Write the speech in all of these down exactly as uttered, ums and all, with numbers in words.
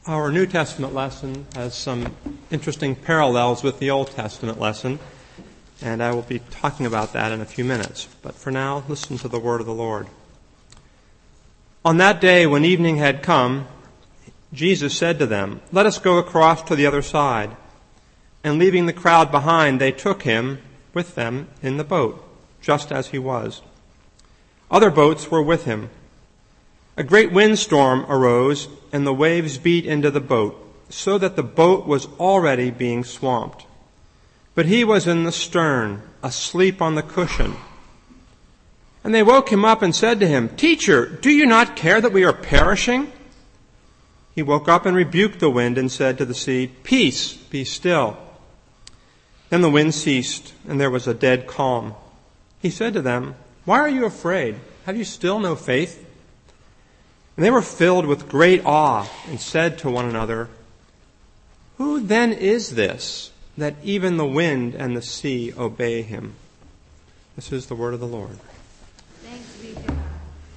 Our New Testament lesson has some interesting parallels with the Old Testament lesson, and I will be talking about that in a few minutes. But for now, listen to the word of the Lord. On that day, when evening had come, Jesus said to them, "Let us go across to the other side." And leaving the crowd behind, they took him with them in the boat, just as he was. Other boats were with him. A great windstorm arose, and the waves beat into the boat, so that the boat was already being swamped. But he was in the stern, asleep on the cushion. And they woke him up and said to him, "Teacher, do you not care that we are perishing?" He woke up and rebuked the wind and said to the sea, "Peace, be still." Then the wind ceased, and there was a dead calm. He said to them, "Why are you afraid? Have you still no faith?" And they were filled with great awe and said to one another, "Who then is this, that even the wind and the sea obey him?" This is the word of the Lord. Thanks be to God.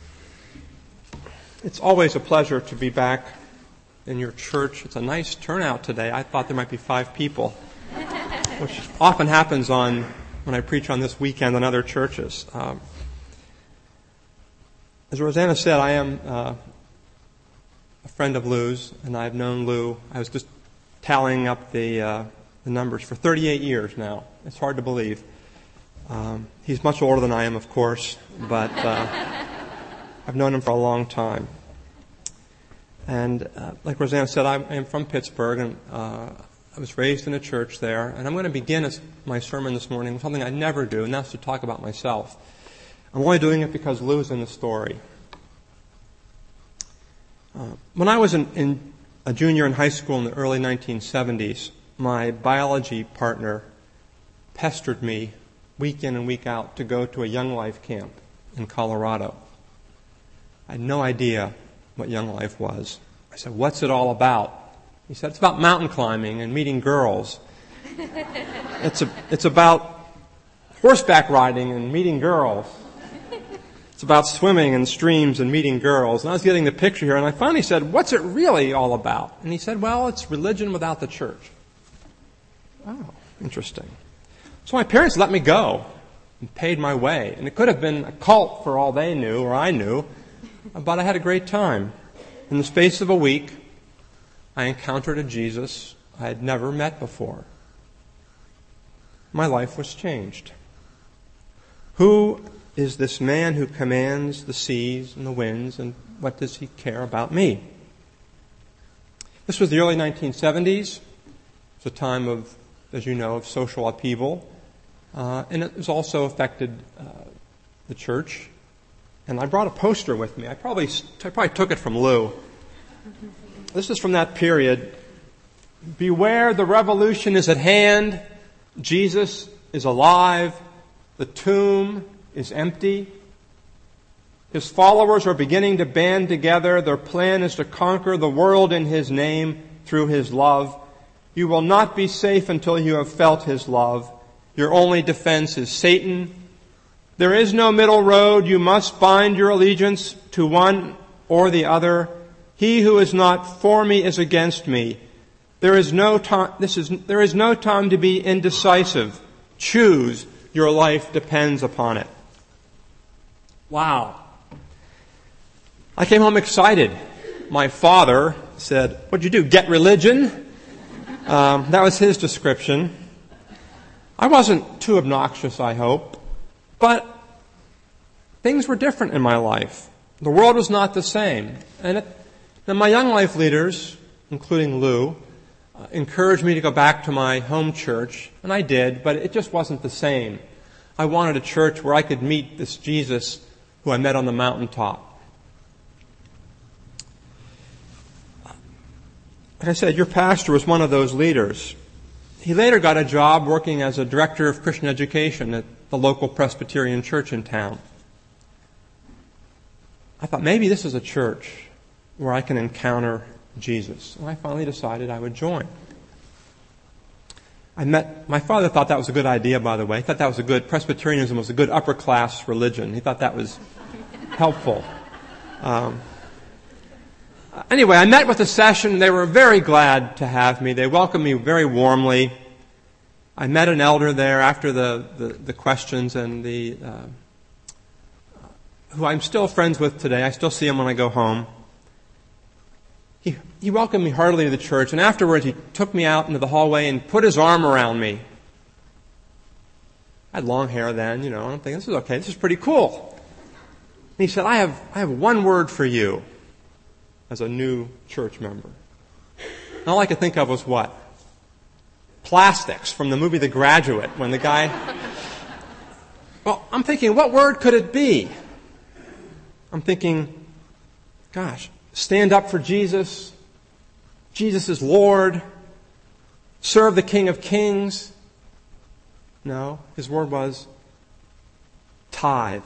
It's always a pleasure to be back in your church. It's a nice turnout today. I thought there might be five people, which often happens on when I preach on this weekend in other churches. Um, as Rosanna said, I am uh, a friend of Lou's, and I've known Lou. I was just tallying up the, uh, the numbers for thirty-eight years now. It's hard to believe. Um, he's much older than I am, of course, but uh, I've known him for a long time. And uh, like Rosanna said, I am from Pittsburgh, and uh, I was raised in a church there. And I'm going to begin my sermon this morning with something I never do, and that's to talk about myself. I'm only doing it because Lou's in the story. Uh, when I was in, in a junior in high school in the early nineteen seventies, my biology partner pestered me week in and week out to go to a Young Life camp in Colorado. I had no idea what Young Life was. I said, "What's it all about?" He said, "It's about mountain climbing and meeting girls." It's a, it's about horseback riding and meeting girls. It's about swimming in streams and meeting girls. And I was getting the picture here, and I finally said, "What's it really all about?" And he said, "Well, it's religion without the church." Oh, interesting. So my parents let me go and paid my way. And it could have been a cult for all they knew or I knew, but I had a great time. In the space of a week, I encountered a Jesus I had never met before. My life was changed. Who is this man who commands the seas and the winds, and what does he care about me? This was the early nineteen seventies. It was a time of, as you know, of social upheaval. Uh, and it was also affected uh, the church. And I brought a poster with me. I probably, I probably took it from Lou. This is from that period. "Beware, the revolution is at hand. Jesus is alive. The tomb is empty. His followers are beginning to band together. Their plan is to conquer the world in His name through His love. You will not be safe until you have felt His love. Your only defense is Satan. There is no middle road. You must bind your allegiance to one or the other. He who is not for me is against me. There is no time, this is, there is no time to be indecisive. Choose. Your life depends upon it." Wow. I came home excited. My father said, "What'd you do, get religion?" Um, that was his description. I wasn't too obnoxious, I hope. But things were different in my life. The world was not the same. And, it, and my Young Life leaders, including Lou, uh, encouraged me to go back to my home church. And I did, but it just wasn't the same. I wanted a church where I could meet this Jesus who I met on the mountaintop. Like I said, your pastor was one of those leaders. He later got a job working as a director of Christian education at the local Presbyterian church in town. I thought maybe this is a church where I can encounter Jesus. And I finally decided I would join. I met, my father thought that was a good idea, by the way. He thought that was a good, Presbyterianism was a good upper class religion. He thought that was helpful. Um, Anyway, I met with the session. They were very glad to have me. They welcomed me very warmly. I met an elder there after the, the, the questions and the uh, who I'm still friends with today. I still see him when I go home. He, he welcomed me heartily to the church, and afterwards he took me out into the hallway and put his arm around me. I had long hair then, you know, and I'm thinking, this is okay, this is pretty cool. And he said, I have, I have one word for you as a new church member. And all I could think of was what? Plastics from the movie The Graduate, when the guy... Well, I'm thinking, what word could it be? I'm thinking, gosh, stand up for Jesus. Jesus is Lord. Serve the King of Kings. No, his word was tithe.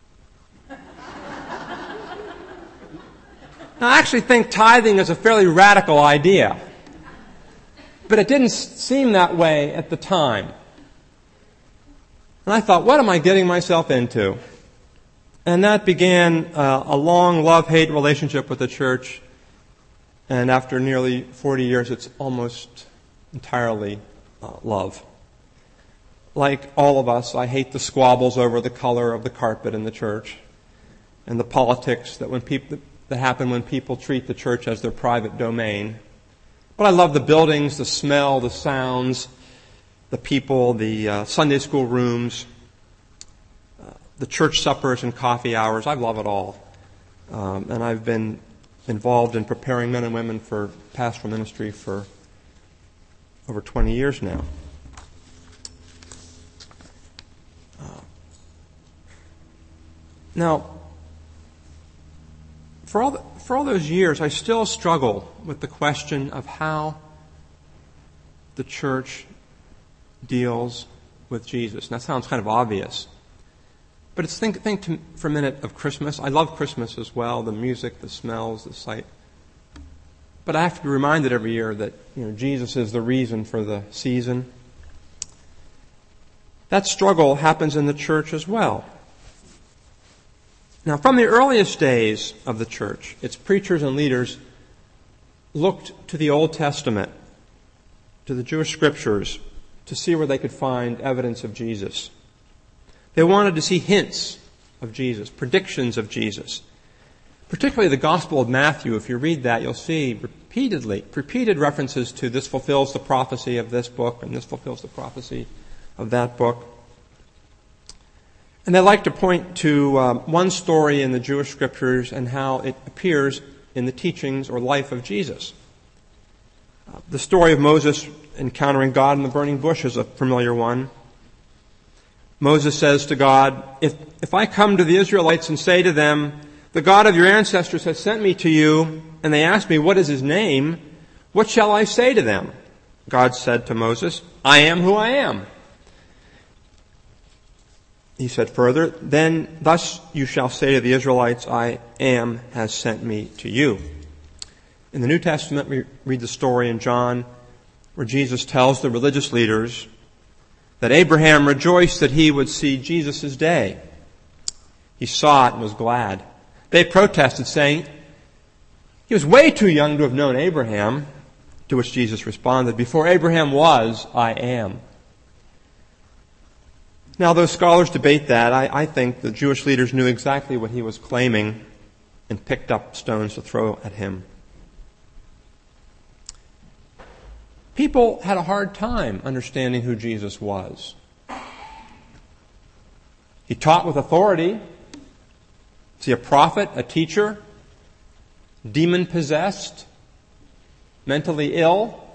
Now, I actually think tithing is a fairly radical idea. But it didn't seem that way at the time. And I thought, what am I getting myself into? And that began uh, a long love-hate relationship with the church. And after nearly forty years, it's almost entirely uh, love. Like all of us, I hate the squabbles over the color of the carpet in the church and the politics that when people that happen when people treat the church as their private domain. But I love the buildings, the smell, the sounds, the people, the uh, Sunday school rooms, uh, the church suppers and coffee hours. I love it all. Um, and I've been involved in preparing men and women for pastoral ministry for over twenty years now. Uh, now, For all, the, for all those years, I still struggle with the question of how the church deals with Jesus. And that sounds kind of obvious. But it's think, think to, for a minute of Christmas. I love Christmas as well, the music, the smells, the sight. But I have to be reminded every year that, you know, Jesus is the reason for the season. That struggle happens in the church as well. Now, from the earliest days of the church, its preachers and leaders looked to the Old Testament, to the Jewish scriptures, to see where they could find evidence of Jesus. They wanted to see hints of Jesus, predictions of Jesus. Particularly the Gospel of Matthew, if you read that, you'll see repeatedly, repeated references to this fulfills the prophecy of this book, and this fulfills the prophecy of that book. And they like to point to um, one story in the Jewish scriptures and how it appears in the teachings or life of Jesus. Uh, the story of Moses encountering God in the burning bush is a familiar one. Moses says to God, if, if I come to the Israelites and say to them, the God of your ancestors has sent me to you, and they ask me, what is his name? What shall I say to them? God said to Moses, I am who I am. He said further, then thus you shall say to the Israelites, I am has sent me to you. In the New Testament, we read the story in John where Jesus tells the religious leaders that Abraham rejoiced that he would see Jesus' day. He saw it and was glad. They protested, saying, he was way too young to have known Abraham, to which Jesus responded, before Abraham was, I am. Now, those scholars debate that. I, I think the Jewish leaders knew exactly what he was claiming and picked up stones to throw at him. People had a hard time understanding who Jesus was. He taught with authority. Is he a prophet, a teacher, demon-possessed, mentally ill?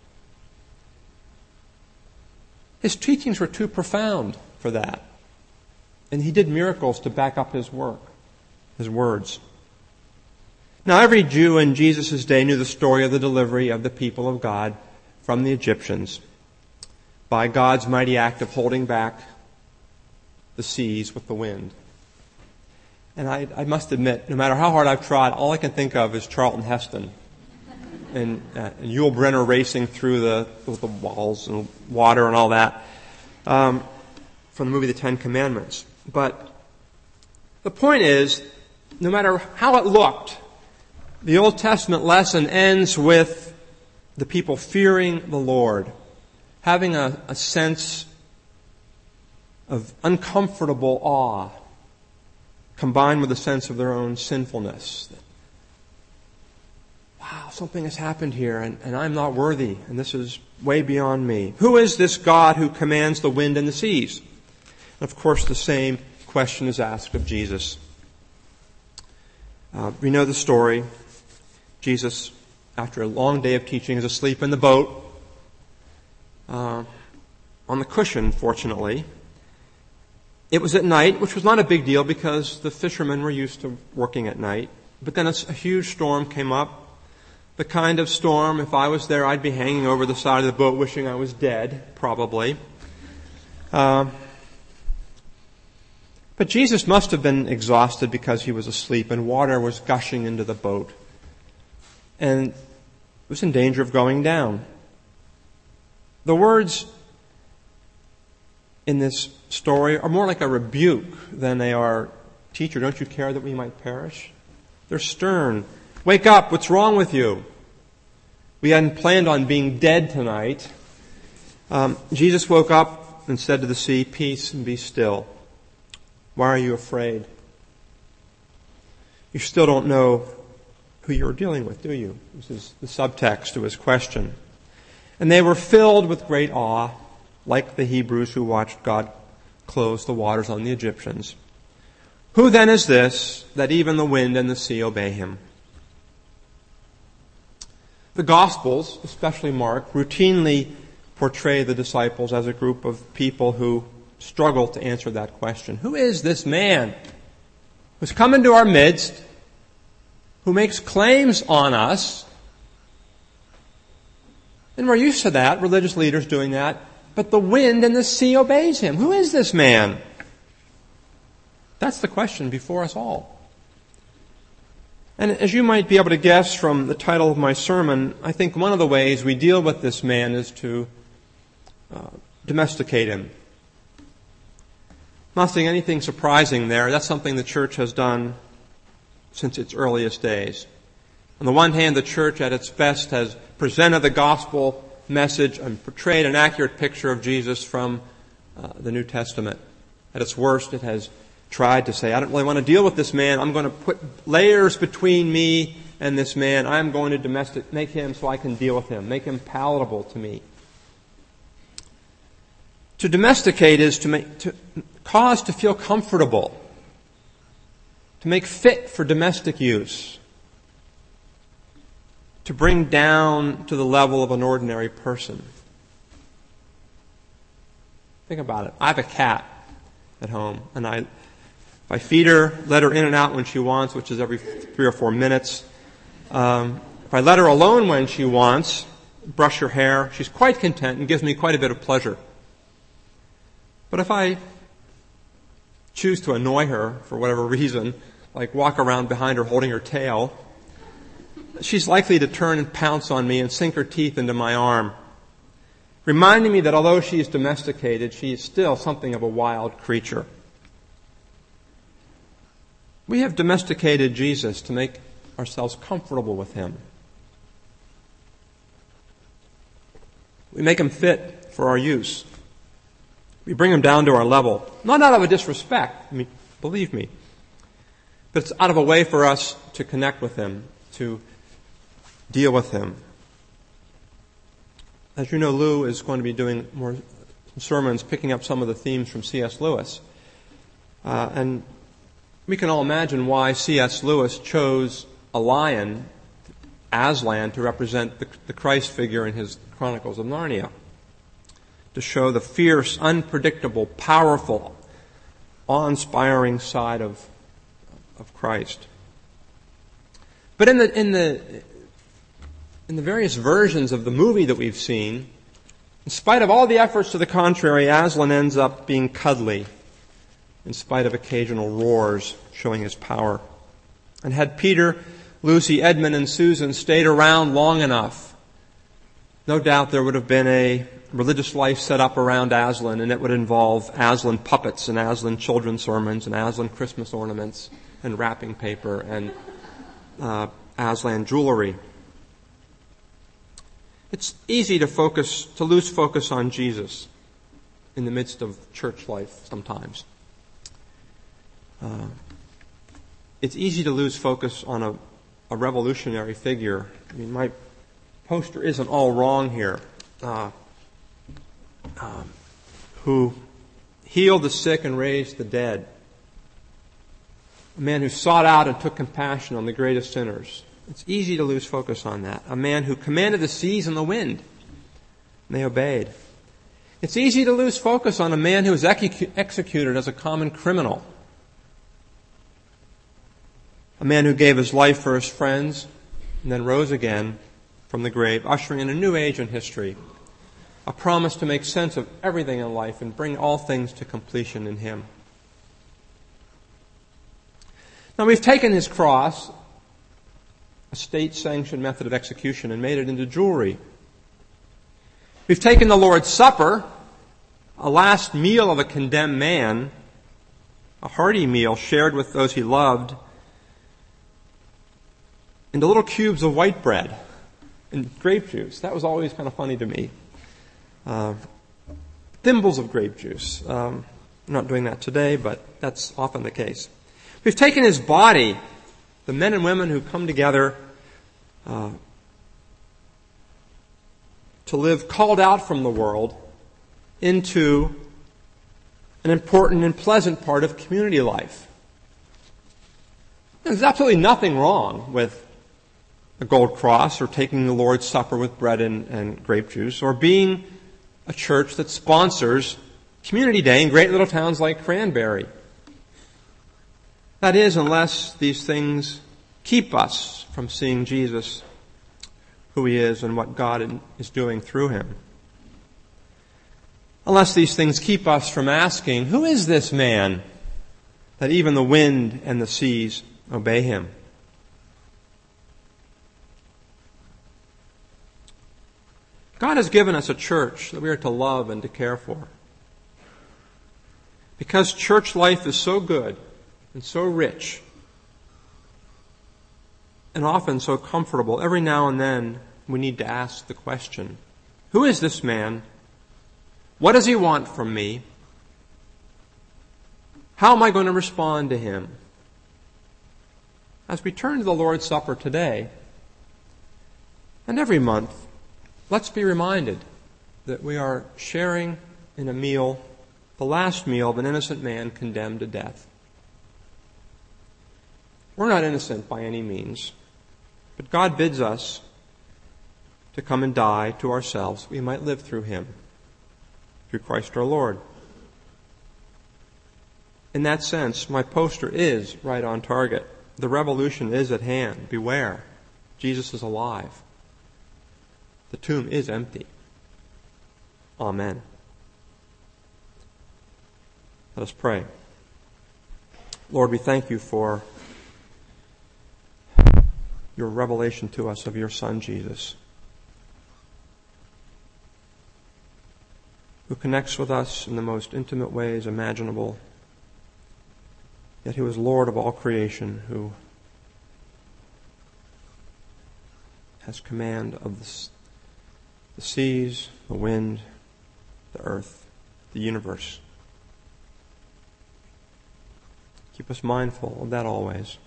His teachings were too profound for that. And he did miracles to back up his work, his words. Now, every Jew in Jesus' day knew the story of the delivery of the people of God from the Egyptians by God's mighty act of holding back the seas with the wind. And I, I must admit, no matter how hard I've tried, all I can think of is Charlton Heston and, uh, and Yul Brynner racing through the, with the walls and water and all that. Um, from the movie The Ten Commandments. But the point is, no matter how it looked, The Old Testament lesson ends with the people fearing the Lord, having a, a sense of uncomfortable awe, combined with a sense of their own sinfulness. Wow, something has happened here, and, and I'm not worthy, and this is way beyond me. Who is this God who commands the wind and the seas? And of course, the same question is asked of Jesus. Uh, we know the story. Jesus, after a long day of teaching, is asleep in the boat, uh, on the cushion, fortunately. It was at night, which was not a big deal because the fishermen were used to working at night. But then a, a huge storm came up. The kind of storm, if I was there, I'd be hanging over the side of the boat wishing I was dead, probably. Uh, but Jesus must have been exhausted because he was asleep and water was gushing into the boat. And it was in danger of going down. The words in this story are more like a rebuke than they are, "Teacher, don't you care that we might perish?" They're stern. "Wake up, what's wrong with you? We hadn't planned on being dead tonight." Um, Jesus woke up and said to the sea, "Peace, and be still. Why are you afraid?" You still don't know who you're dealing with, do you? This is the subtext to his question. And they were filled with great awe, like the Hebrews who watched God close the waters on the Egyptians. "Who then is this that even the wind and the sea obey him?" The Gospels, especially Mark, routinely portray the disciples as a group of people who struggle to answer that question. Who is this man who's come into our midst, who makes claims on us? And we're used to that, religious leaders doing that. But the wind and the sea obeys him. Who is this man? That's the question before us all. And as you might be able to guess from the title of my sermon, I think one of the ways we deal with this man is to uh, domesticate him. I'm not seeing anything surprising there. That's something the church has done since its earliest days. On the one hand, the church at its best has presented the gospel message and portrayed an accurate picture of Jesus from uh, the New Testament. At its worst, it has tried to say, "I don't really want to deal with this man. I'm going to put layers between me and this man. I'm going to domestic, make him so I can deal with him, make him palatable to me." To domesticate is to make, to cause to feel comfortable, to make fit for domestic use, to bring down to the level of an ordinary person. Think about it. I have a cat at home, and I, if I feed her, let her in and out when she wants, which is every three or four minutes. Um, if I let her alone when she wants, brush her hair, she's quite content and gives me quite a bit of pleasure. But if I choose to annoy her for whatever reason, like walk around behind her holding her tail, she's likely to turn and pounce on me and sink her teeth into my arm, reminding me that although she is domesticated, she is still something of a wild creature. We have domesticated Jesus to make ourselves comfortable with him. We make him fit for our use. We bring him down to our level, not out of a disrespect, I mean, believe me, but it's out of a way for us to connect with him, to deal with him. As you know, Lou is going to be doing more sermons picking up some of the themes from C S Lewis. Uh, and we can all imagine why C S Lewis chose a lion, Aslan, to represent the, the Christ figure in his Chronicles of Narnia, to show the fierce, unpredictable, powerful, awe-inspiring side of, of Christ. But in the, in the, in the various versions of the movie that we've seen, in spite of all the efforts to the contrary, Aslan ends up being cuddly, in spite of occasional roars showing his power. And had Peter, Lucy, Edmund, and Susan stayed around long enough, no doubt there would have been a religious life set up around Aslan, and it would involve Aslan puppets and Aslan children's sermons and Aslan Christmas ornaments and wrapping paper and uh, Aslan jewelry. It's easy to focus, to lose focus on Jesus in the midst of church life sometimes. Uh, it's easy to lose focus on a, a revolutionary figure. I mean, my poster isn't all wrong here. Uh, uh, who healed the sick and raised the dead. A man who sought out and took compassion on the greatest sinners. It's easy to lose focus on that. A man who commanded the seas and the wind, and they obeyed. It's easy to lose focus on a man who was ex- executed as a common criminal. A man who gave his life for his friends and then rose again from the grave, ushering in a new age in history. A promise to make sense of everything in life and bring all things to completion in Him. Now we've taken His cross, a state-sanctioned method of execution, and made it into jewelry. We've taken the Lord's Supper, a last meal of a condemned man, a hearty meal shared with those He loved, into little cubes of white bread and grape juice. That was always kind of funny to me. Uh, thimbles of grape juice. Um, I'm not doing that today, but that's often the case. We've taken His body, the men and women who come together uh, to live called out from the world into an important and pleasant part of community life. There's absolutely nothing wrong with a gold cross or taking the Lord's Supper with bread and, and grape juice or being a church that sponsors Community Day in great little towns like Cranberry. That is, unless these things keep us from seeing Jesus, who He is and what God is doing through Him. Unless these things keep us from asking, who is this man that even the wind and the seas obey Him? God has given us a church that we are to love and to care for. Because church life is so good and so rich and often so comfortable, every now and then we need to ask the question, who is this man? What does he want from me? How am I going to respond to him? As we turn to the Lord's Supper today, and every month, let's be reminded that we are sharing in a meal, the last meal of an innocent man condemned to death. We're not innocent by any means, but God bids us to come and die to ourselves so we might live through Him, through Christ our Lord. In that sense, my poster is right on target. The revolution is at hand. Beware. Jesus is alive. The tomb is empty. Amen. Let us pray. Lord, we thank You for Your revelation to us of Your Son, Jesus, who connects with us in the most intimate ways imaginable, yet who is Lord of all creation, who has command of the the seas, the wind, the earth, the universe. Keep us mindful of that always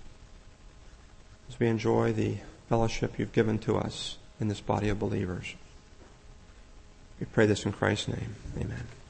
as we enjoy the fellowship You've given to us in this body of believers. We pray this in Christ's name. Amen.